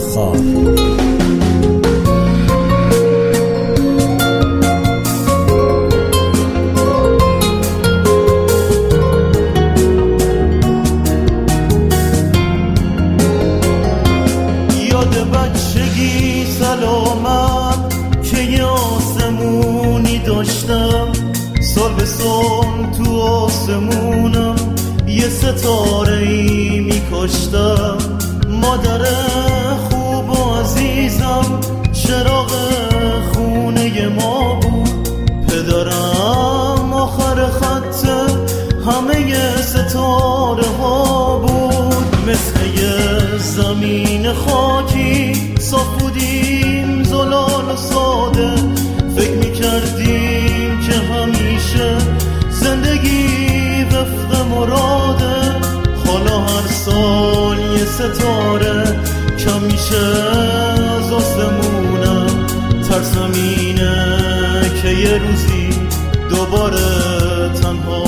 خار. یاد بچگی سلامت که یه آسمونی داشتم، سال به سال تو آسمونم یه ستاره‌ای میکاشتم. مادر خوب و عزیزم چراغ خونه ما بود، پدرم آخر خط همه ستاره ها بود. مثل یه زمین خاکی صاف بودیم زلال و ساده، فکر میکردیم که همیشه زندگی وفق مراده. حالا هر سال یه ستاره کم میشه از آسمونم، ترسم اینه که یه روزی دوباره تنها